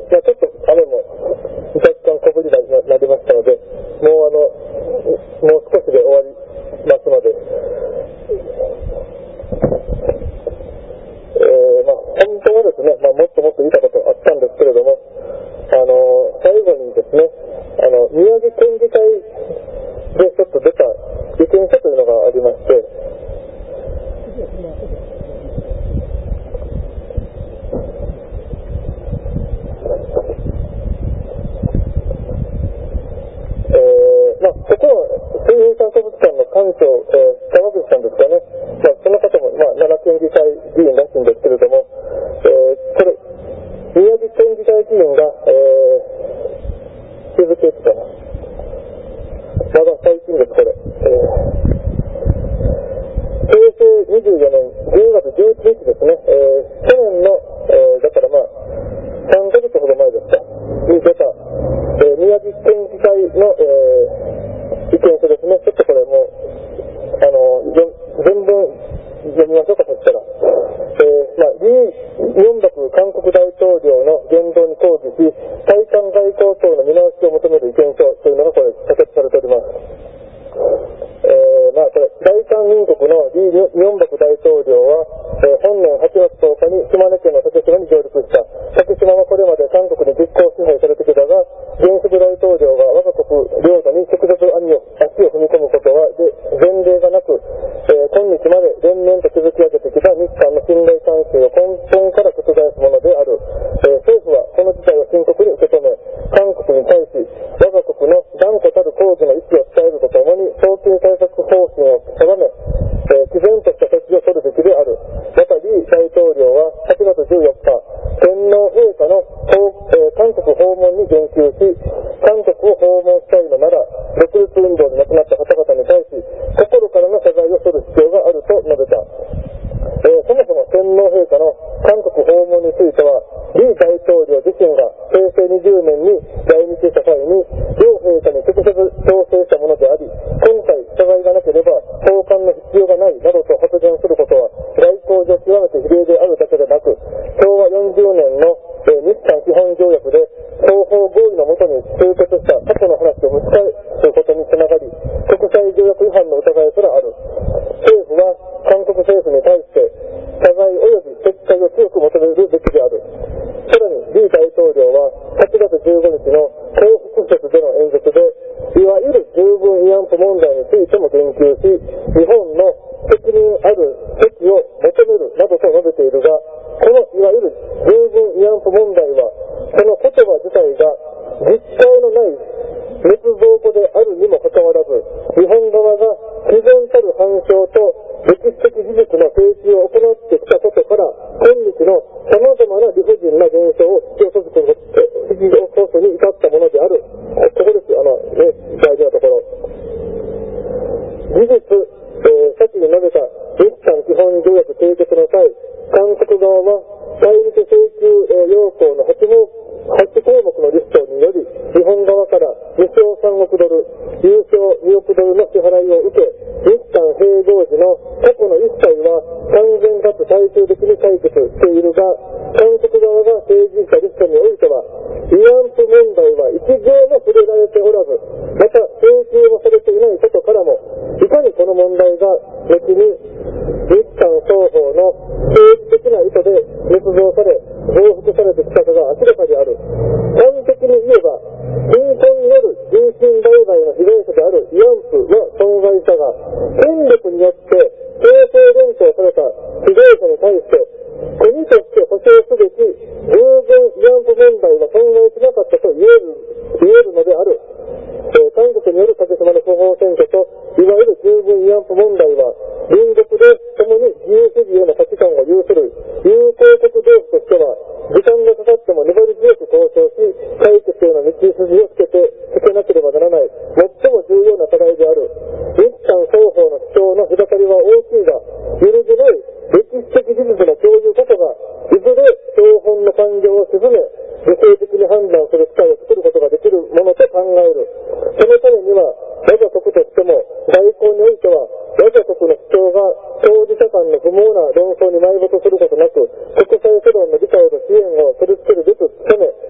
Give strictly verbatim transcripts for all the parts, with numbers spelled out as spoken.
まあ、ちょっと雨も若干小降りになりましたので、もうあのもう少しで終わりますので、えーまあ、本当はですね、まあ、もっともっと言いたことあったんですけれども、あの最後にですね、あの宮城県議会でちょっと出た意見書というのがありまして、えーまあ、ここは水平産科物館の館長、えー、川口さんですかね、まあ、その方も、まあ、奈良県議会議員らしいんですけれども、えー、これ宮城県議会議員が、えー、日付ですかな、まだ最近です、これ、えー平成にじゅうよねんじゅうがつじゅういちにちですね、えー、去年の、えー、だからまあさんかげつほど前ですかに出た、えー、宮城県議会の、えー、意見書ですね。ちょっとこれもうあの全文読みましょうか。そしたら、えーまあ、李四博韓国大統領の言動に抗議し対韓外交等の見直しを求める意見書というのがこれ可決されております。えーまあ、これ大韓民国の李四博大統領は、えー、本年はちがつとおかに島根県の竹島に上陸した。竹島はこれまで韓国に実効支配されてきたが、現職大統領が我が国領土に直接足を足を踏み込むことはで前例がなく、えー、今日まで連綿と築き上げてきた日韓の信頼関係を根本から覆すものである。えー、政府はこの事態を深刻に受け止め、韓国に対し我が国の断固たる抗議の意思を伝えるとともに早期対策方針を定め、えー、毅然とした措置を取るべきである。また李大統領ははちがつじゅうよっか、天皇陛下の、えー、韓国訪問に言及し、韓国を訪問したいのなら独立運動で亡くなった方々に対し心からの謝罪をする必要があると述べた。えー、そもそも天皇陛下の韓国訪問については李大統領自身が平成にじゅうねんに来日した際に両陛下に直接調整したものであり、今回謝罪がなければ送還の必要がないなどと発言することは外交上極めて非礼であるだけでなく、昭和よんじゅうねんの、えー、日韓基本条約で双方合意のもとに終結した過去の話を蒸し返すことにつながり、国際条約違反の疑いすらある。政府は韓国政府に対して謝罪及び撤回を強く求めるべきである。さらに李大統領ははちがつじゅうごにちの幸福節での演説で、いわゆる十分慰安婦問題についても言及し、日本の責任ある措置を求めるなどと述べているが、このいわゆる十分慰安婦問題は、その言葉自体が実体のない捏造語であるにもかかわらず、日本側が自然たる反証と歴史的事実の提示を行ってきたことから、今日の様々な理不尽な現象を引き起こす引き起こすに至ったものである。ここです、あの、ね、大事なところ。事実、えー、先に述べた日韓基本条約締結の際、韓国側は対日請求、えー、要項のはちこうもくのリストにより、日本側からにひょうさんおくドル、優勝におくドルの支払いを受け、日韓併合時の過去の一切は完全かつ最終的に解決しているが、韓国側が提示したリストにおいては、慰安婦問題は一行も触れられておらず、また請求もされていないことからも、いかにこの問題が後に日韓双方の政治的な意図で捏造され、増幅されてきたかが明らかである。端的に言えば、貧困による人身売買の被害者である慰安婦の損害者が、権力によって強制連行された被害者に対して、国として保障すべき十分慰安婦問題は損害しなかったと言える、言えるのである。えー、韓国による竹島の不法占拠と、いわゆる十分慰安婦問題は、隣国で共に自由主義への価値観を有する友好国同士としては、時間がかかっても粘り強く交渉し、解決への道筋をつけて、つけなければならない、最も重要な課題である。日韓双方の主張の隔たりは大きいが、揺るぎない歴史的事実の共有こそが、いずれ標本の感情を沈め、理性的に判断する機会を作ることができるものと考える。そのためには、我が国としても、外交においては、我が国の主張が当事者間の不毛な論争に埋没することなく、国際世論の理解と支援を取り付けるべく努め、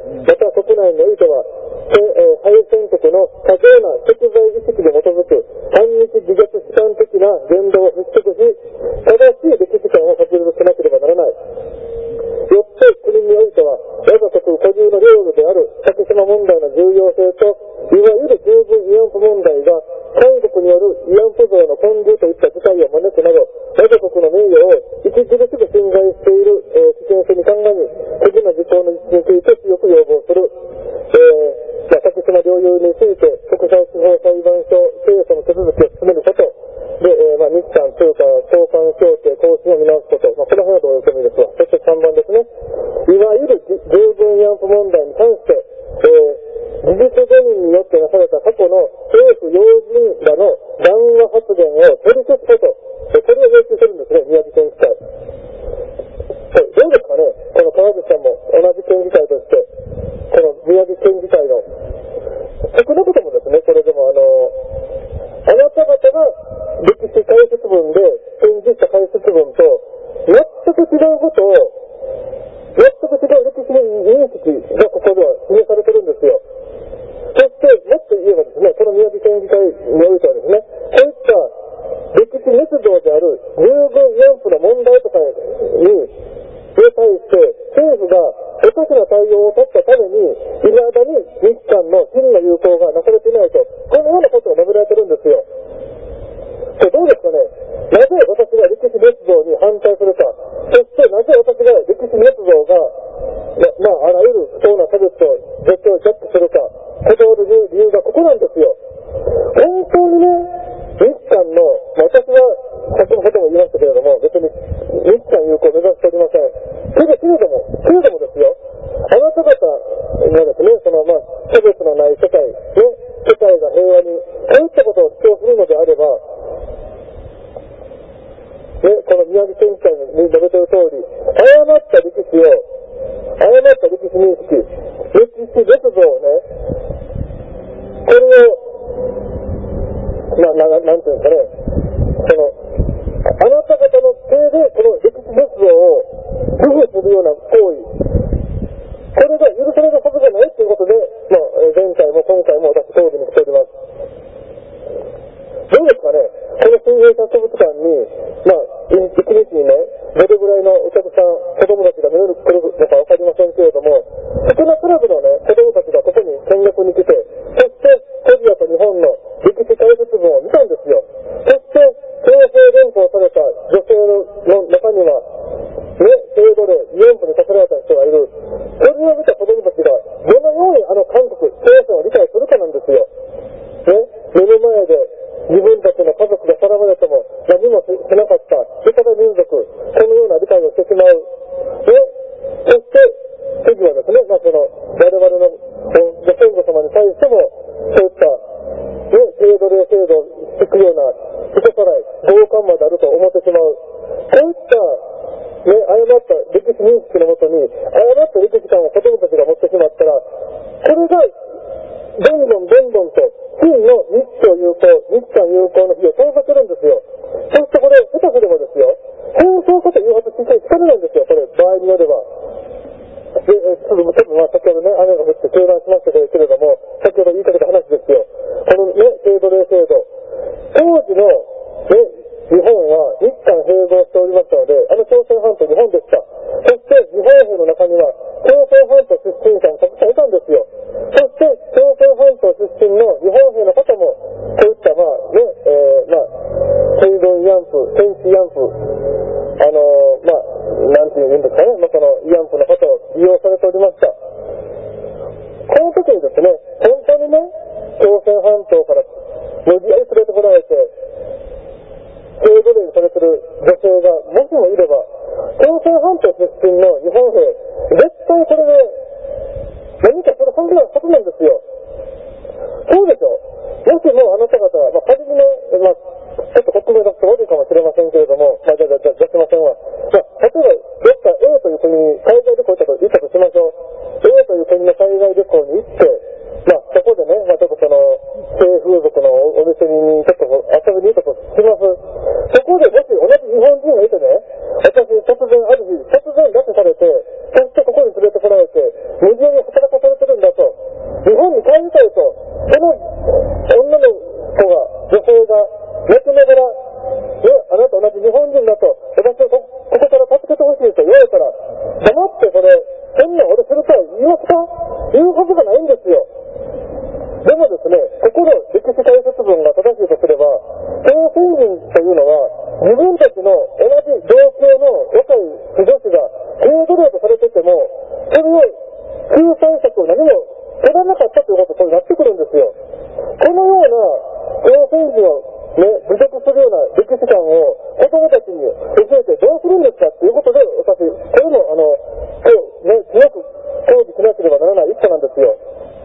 また国内においては、敗戦国の過剰な贖罪意識に基づく反日自虐主観的な言動を払拭し、正しい歴史観を確立しなければならない。よって国においては、我が国固有の領土である竹島問題の重要性と、いわゆる十分慰安婦問題が、韓国による慰安婦像の建立といった事態を招くなど、我が国の名誉を著しく侵害している、えー、危険性に鑑み、次の事項の実施について強く要望する。えー竹島領有について国際司法裁判所提訴の手続きを進めることで、えーまあ、日韓通貨交換協定更新を見直すこと、まあ、この辺はどういう意味ですわ。そしてさんばんですね、いわゆる十分慰安婦問題に関して、えー、事実誤認によってなされた過去の政府要人らの談話発言を取り消すこと、えー、これを要求するんですね、宮城県議会。どうですかね、この川口さんも同じ県議会として、この宮城県議会の、少なくともですね、これでもあの、あなた方が歴史解説文で展示した解説文と、全く違うことを、全く違う歴史認識がここでは示されてるんですよ。そして、もっと言えばですね、この宮城県議会においてはですね、こういった歴史熱情である十分慰安婦の問題とかに、に対して政府がおかしな対応を取ったために、いまだに日韓の真の友好がなされていないと、このようなことが述べられてるんですよ。どうですかね、なぜ私が歴史捏造に反対するか、そしてなぜ私が歴史捏造が、ま、まあ、あらゆる不当な差別と絶対をジャッジするか、断る理由がここなんですよ。本当にね、日韓の、私は先ほども言いましたけれども、別に日韓友好を目指しておりません。けれども、けれどもですよ、あなた方がですね、そのまあ、差別のない世界、ね、世界が平和に、こういったことを主張するのであれば、ね、この宮城県議会に述べている通り、誤った歴史を、誤った歴史認識、歴史捏造をね、これを、な、な、なんていうんですかね、その、あなた方の手でこの歴史捏造を工夫するような行為、これが許されるはずがないということで、まあ、前回も今回も私討議に来ております。どうですかね、この水平博物館に、まあ、一日にね、どれぐらいのお客さん、子供たちが見える来るのかわかりませんけれども、少なからずのね、子供たちがここに見学に来て、そしてコリアと日本の歴史解説文を見たんですよ。そして、強制連行された女性の中には、ね、性奴隷、慰安婦にさせられた人がいる。それを見た子供たちが、どのようにあの韓国、朝鮮を理解するかなんですよ。ね、目の前で自分たちの家族がさらわれても何もしなかった世界民族、このような理解をしてしまう。ね、そして、次はですね、まあ、その、我々のご先祖様に対しても、そういった、ね、性奴隷制度を引くような人さらい、強姦まであると思ってしまう。こういったね、誤った歴史認識のもとに、誤った歴史観を子供たちが持ってしまったら、これが、どんどんどんどんと、真の日朝友好、日韓友好の日を遠ざけるんですよ。そしてこれ、下手すればですよ、戦争かと誘発してしかねないんですよ、これ、場合によれば。で、ちょっと、ちょっとまあ、先ほどね、雨が降って中断しましたけれども、先ほど言いかけた話ですよ。このね、性奴隷制度。当時の、ね、日本は日韓併合しておりましたので、あの朝鮮半島日本でした。そして日本兵の中には朝鮮半島出身者もたくさんいたんですよ。そして朝鮮半島出身の日本兵の方も、こういったまあね、えー、まあ、水分慰安婦、天地慰安婦、あのー、まあ、なんていうんですかね、まあ、その慰安婦の方を利用されておりました。この時にですね、本当にね、朝鮮半島から無理やり連れてこられて、性奴隷にされている女性がもしもいれば、朝鮮半島出身の日本兵、絶対これで何かするはずなはずなんですよ。そうでしょ。もしもあなた方は、まあ、仮にね、まあ、ちょっと国名出すと悪いかもしれませんけれども、まあ、じゃあ、じゃあ、出しませんわ。まあ、例えば、どっか A という国に海外旅行行ったと、行ったとしましょう。A という国の海外旅行に行って、まあ、そこでね、まあ、ちょっとその、性風俗のお店にちょっと遊びに行ったとします。そこでもし同じ日本人がいてね、私突然ある日、突然拉致されて、そしてここに連れてこられて、無理やり働かさいうはずがないんですよ。でもですね、ここの歴史解説文が正しいとすれば、朝鮮人というのは、自分たちの同じ同郷の若い女子が軽奴隷とされてても、それを救済策を何も取らなかったということになってくるんですよ。このような朝鮮人をね、侮辱するような歴史観を子供たちに教えてどうするんですかっていうことで、私、これもあの、ね、強く抗議しなければならない一歩なんですよ。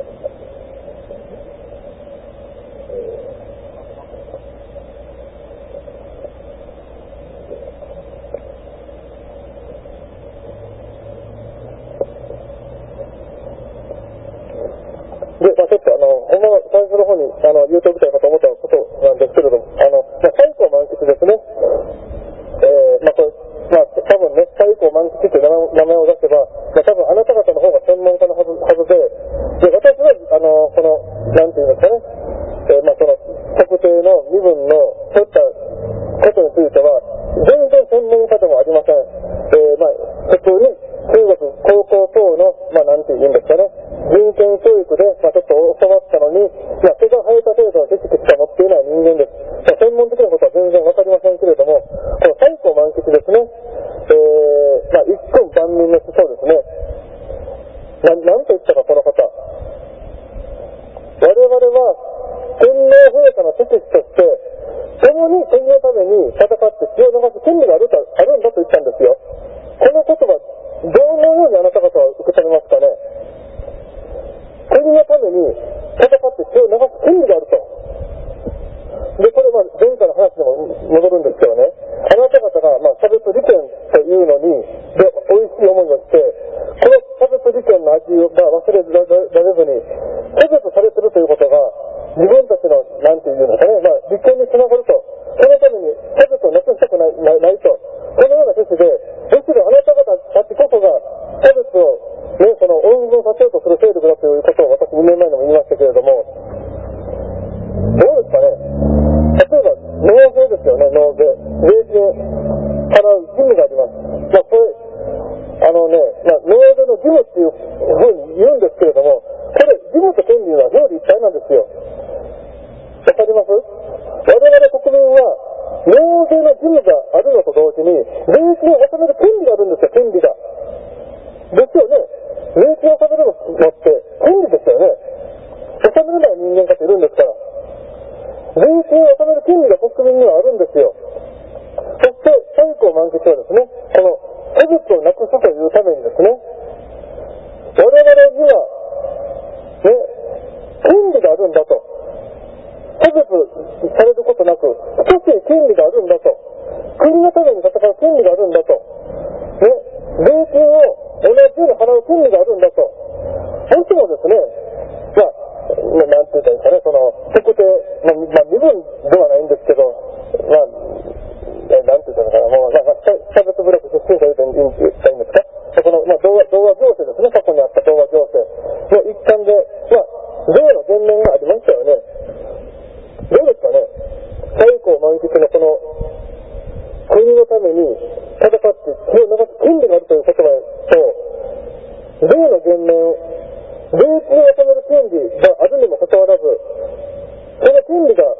で、まあ、ちょっとあの、ほんまは最初の方にあの言うておきたいかと思ったことなんですけれども、あの、まあ、最高満喫ですね。えー、まあこれ、まあ多分ね、最高満喫っていう名前を出せば、まあ多分あなた方の方が専門家のはず、はずで、で、私は、あの、この、なんていうんですかね、えー、まあその、特定の身分の取ったことについては、全然専門家でもありません。えー、まあ、普通に中学、高校等の、まあなんていうんですかね、人権教育で、まあ、ちょっと教わったのに、まあ、毛が生えた程度の知識しか持っていない人間です。まあ、専門的なことは全然わかりませんけれども、この最高満喫ですね、えー、まあ、一君万民の思想ですね。な、なんと言ったか、この方。我々は、天皇陛下の敵視として、共に国のために戦って血を流す権利があると、あるんだと言ったんですよ。この言葉、どのようにあなた方は受け止めますかね。国のために戦って血を流す権利があると。で、これは前回の話にも戻るんですけどね、あなた方が、まあ、差別利権というのに、で、美味しい思いをして、この差別利権の味が忘れられずに、差別されているということが、自分たちの、なんていうんですかね、まあ、利権につながると。そのために差別をなくしたくない、ない、ないと。このような趣旨で、むしろあなた方たちこそが差別を、ね、その温存させようとする勢力だということを私にねんまえにも言いましたけれども、どうですかね。例えば、納税ですよね、納税。税金払う義務があります。まあ、これ、あのね、まあ、納税の義務っていうふうに言うんですけれども、これ、義務と権利は表裏一体なんですよ。わかります？我々国民は、納税の義務があるのと同時に、税金を納める権利があるんですよ、権利が。ですよね。税金を納めるのって権利ですよね。納めれない人間かっているんですから。税金を納める権利が国民にはあるんですよ。そして、最高満喫はですね、この差別をなくすというためにですね、我々には、ね、権利があるんだと。差別されることなく、等しい権利があるんだと。国のために戦う権利があるんだと。ね、税金を同じように払う権利があるんだと。もしもですね、まあ、なんて言ったらいいですかね、その、特定、まあ、まあ、身分ではないんですけど、まあ、なんて言ったのかな、もう、まあ、差別部落出身者と言ったらいいんですか、その、まあ、童話、童話行政ですね、過去にあった童話行政の一環で、まあ、税の減免がありましたよね。どうですかね、最高満喫のこの、国のために戦って血を流す権利があるという言葉と、税の減免、税金を納める権利があるにもかかわらず、その権利が、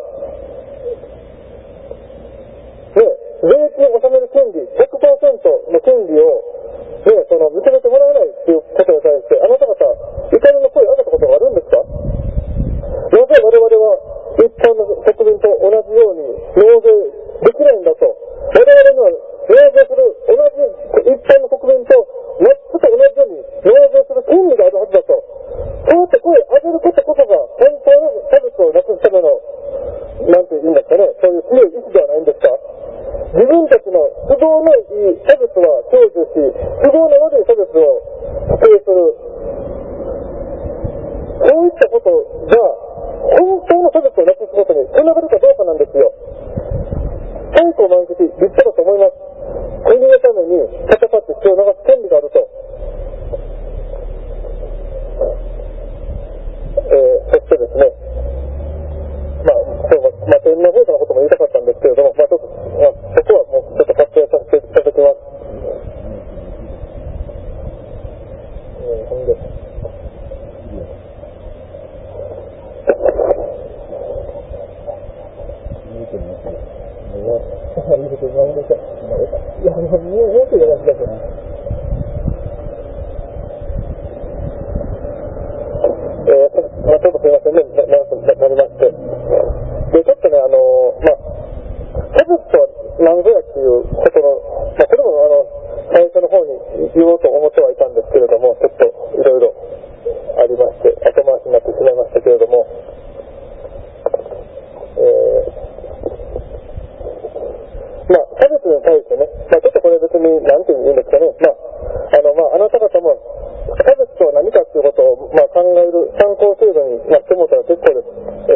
ね、税金を納める権利、ひゃくパーセント の権利を、ね、その認めてもらえないということに対して、あなた方、怒りの声を上げたことがあるんですか？なぜ我々は一般の国民と同じように納税できないんだと。我々には納税する、同じ一般の国民と全く同じように納税する権利があるはずだと。そうやって声を上げることこそが本当の差別をなくすための、なんて言うんですかね、そういう強い意志ではないんですか。自分たちの都合のいい差別は享受し、都合の悪い差別を否定する。そういったことが本当の差別をなくすことにつながるかどうかなんですよ。最高満喫、立派だと思います。国のために戦って血を流す権利があると。えー、そしてですね、まあ、そう、まあ、天皇陛下のことも言いたかったんですけれども、まあ、ちょっと、まあ、そこはもうちょっと活用させていただきます。 もうちょいよろしいですか。えー、まあ、ちょっとすいませんね、な、な、なりまして。で、ちょっとね、あのー、まあ、差別とは何ぞやっていうことの、まあ、これもあの、最初の方に言おうと思ってはいたんですけれども、ちょっといろいろありまして、後回しになってしまいましたけれども、えーまあ、差別に対してね、まあ、ちょっとこれ別に何て言うんですかね、まあ、あの、まあ、あなた方も、差別とは何かということを、まあ、考える参考程度になってもらったら結構です。え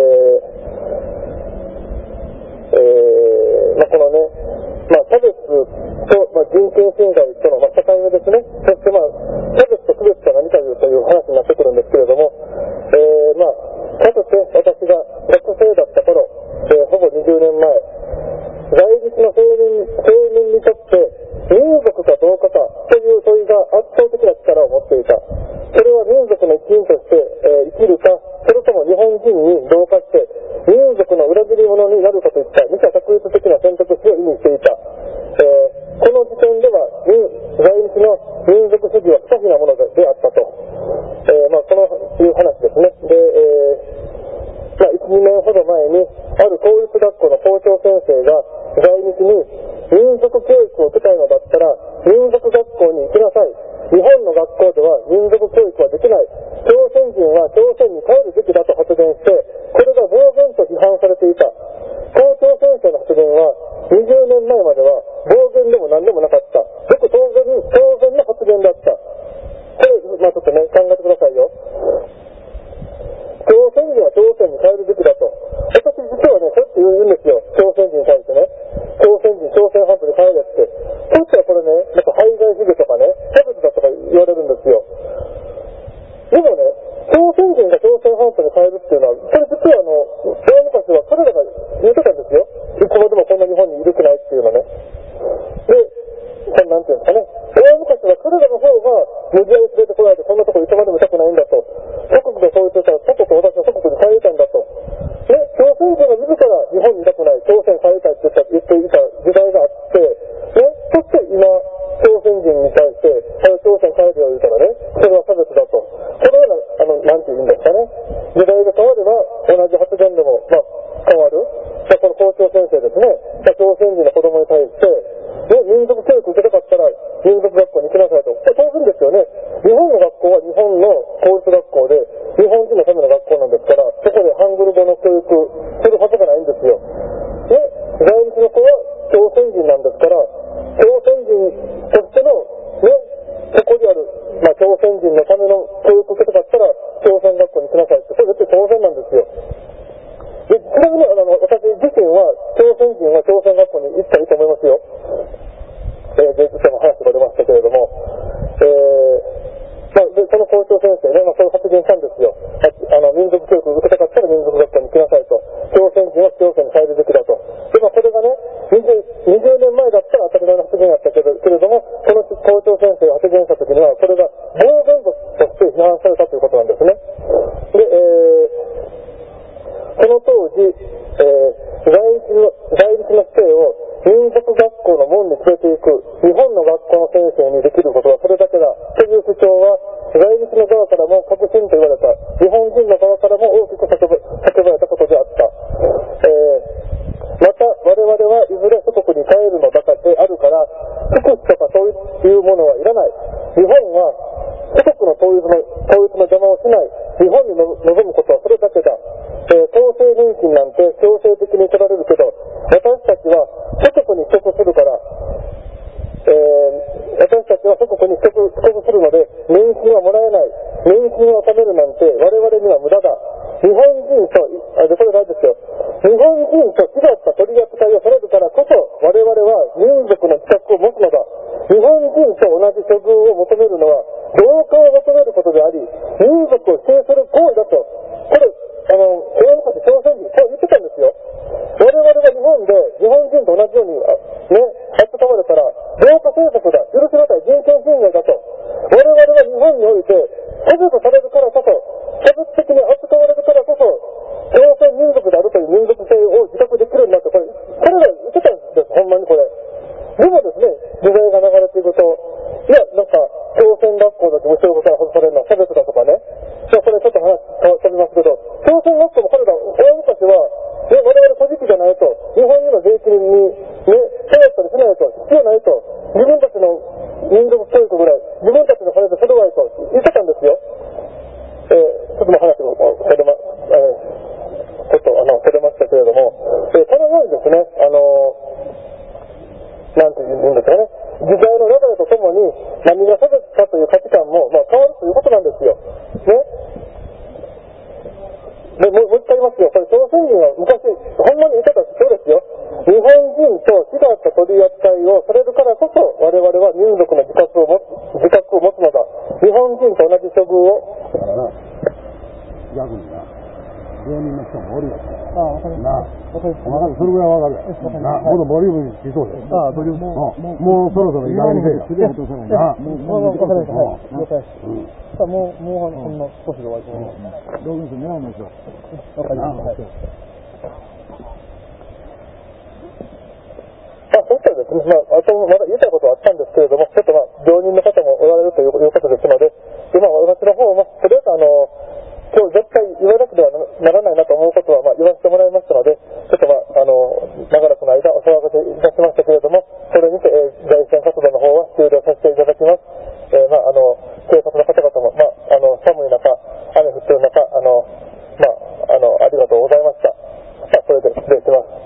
ー、えー、まあ、このね、まあ、差別と、まあ、人権侵害との、まあ、境目ですね。そして、まあ、差別と区別とは何かという話になってくるんですけれども、えー、まあ、かつて私が学生だった頃、えー、ほぼにじゅうねんまえ、在日の青年、青年にとって民族かどうかかという問いが圧倒的な力を持っていた。それは民族の一員として、えー、生きるか、それとも日本人に同化して民族の裏切り者になるかといった二者択一的な選択肢を意味していた。えー、この時点では在日の民族主義は不可避なものであったと。えー、まあ、このいう話ですね。で、えーまあ、いち、にねんほど前に、ある公立学校の校長先生が在日に民族教育を受けたいのだったら民族学校に行きなさい。日本の学校では民族教育はできない。朝鮮人は朝鮮に帰るべきだと発言して、これが暴言と批判されていた。校長先生の発言はにじゅうねんまえまでは暴言でも何でもなかった。よく当然、当然の発言だった。これ、まあちょっとね、考えてくださいよ。朝鮮人は朝鮮に帰るべきだと。私実はね、そうやって言うんですよ。朝鮮人に対してね。朝鮮人、朝鮮半島に帰れって。そうしたらこれね、なんか排外主義とかね、差別だとか言われるんですよ。でもね、朝鮮人が朝鮮半島に帰るっていうのは、これ実はあの、大昔は彼らが言ってたんですよ。いつまでもこんな日本にいる気ないっていうのね。で、なんていうんですかね。大昔は彼らの方が無理やり連れてこられて、こんなとこいつまでもいたくないんだと。祖国がそう言ってたら、祖国と私の祖国に帰りたいんだと。ね、朝鮮人が自ら日本にいたくない、朝鮮帰りたいって言っていた時代があって、ね、そして今、朝鮮人に対して、朝鮮帰るよ言うたらね、それは差別だと。このような、あの、なんて言うんですかね。時代が変われば、同じ発言でも、まあ、変わる。この校長先生ですね、朝鮮人の子供に対して、ね、民族教育受けたかったら民族学校に行きなさいと。これ当然ですよね。日本の学校は日本の公立学校で、日本人のための学校なんですから、そこでハングル語の教育するはずがないんですよ。ね、在日の子は朝鮮人なんですから、朝鮮人としての、ね、誇りある、まあ、朝鮮人のための教育を受けたかったら、朝鮮学校に行きなさいって、それ絶対当然なんですよ。で、ちなみにあの私自身は朝鮮人は朝鮮学校に行ったらいいと思いますよ。えー、芸術者の話が出ましたけれども、えー、まあ、でその校長先生ね、まあ、そういう発言したんですよ。あの民族教育を受けたかったら民族学校に行きなさいと。朝鮮人は朝鮮に帰るべきだと。で、まあ、これがね20、にじゅうねんまえだったら当たり前の発言だったけれども、この校長先生が発言した時にはそれが暴言として批判されたということなんですね。で、えーその当時、えー、在日の、在日の生を民族学校の門に連れて行く日本の学校の先生にできることはそれだけだという主張は在日の側からも確信と言われた、日本人の側からも大きく叫ばれたことであった。えー、また我々はいずれ祖国に帰るのだかであるから福祉とかそういうものはいらない。日本は祖国の統一の、統一の邪魔をしない。日本に望むことはそれだけだ。えー、厚生年金なんて強制的に取られるけど、私たちは祖国に帰国するから、えー、私たちは祖国に帰国、帰国するので、年金はもらえない。年金を納めるなんて我々には無駄だ。日本人と、あ、これ大事ですよ。日本人と違った取り扱いをされるからこそ、我々は民族の自覚を持つのだ。日本人と同じ処遇を求めるのは、同化を求めることであり、民族を否定する行為だと。これ、あの、大昔朝鮮人、そう言ってたんですよ。我々が日本で、日本人と同じように、ね、扱われたら、同化政策だ、許し難い人権侵害だと。我々は日本において、差別されるからこそ、差別的に扱われるからこそ、朝鮮民族であるという民族性を自覚できるんだと、これ、彼ら言ってたんです、ほんまにこれ。でもですね、時代が流れれていくと、いや、なんか、朝鮮学校だけ後ろから外されるのは差別だとかね。まあ、これちょっと話飛びますけど、朝鮮学校も彼ら、大昔は、ね、我々古事記じゃないと、日本人の税金に、ね、頼ったりしないと、必要ないと、自分たちの民族教育ぐらい、自分たちの金でそれはいと言ってたんですよ。えー、ちょっともう話をそれま、えー、ちょっとあの、それましたけれども、えー、このようにですね、あのー、なんて言うんですかね、時代の流れとともに何が差別かという価値観も、まあ、変わるということなんですよ。ね。で、もう、もう一回言いますよ。これ、朝鮮人は昔、ほんまに言い方そうですよ。日本人と違った取り扱いをされるからこそ、我々は民族の自覚を持つ、自覚を持つのだ。日本人と同じ処遇を。だからな、逆にな、病人の人もおるよ。ああ、わかる。なあ、わかる。わかる。それぐらいわかるやん。なあ、もっとボリュームしそうです。ああ、ボリューム。もうそろそろいい加減にせえよ。すげえ落とさないな。もう、わかりました。はい。了解です。さあ、もう、もう、ほんの少しで終わります。道具ですね、もう一度。わかりました。はい。まあ、そういったですね、まあ、あとまだ言いたいことはあったんですけれども、ちょっとまあ、病人の方もおられるということですので、今、私の方も、とりあえずあの、今日絶対言わなくてはならないなと思うことは、まあ、言わせてもらいましたので、ちょっとまあ、あの、長らくの間お騒がせいたしましたけれども、これにて、えー、在線活動の方は終了させていただきます。えー、まあ、あの、警察の方々も、まあ、あの、寒い中、雨降っている中、あの、まあ、あの、ありがとうございました。まあ、それで失礼します。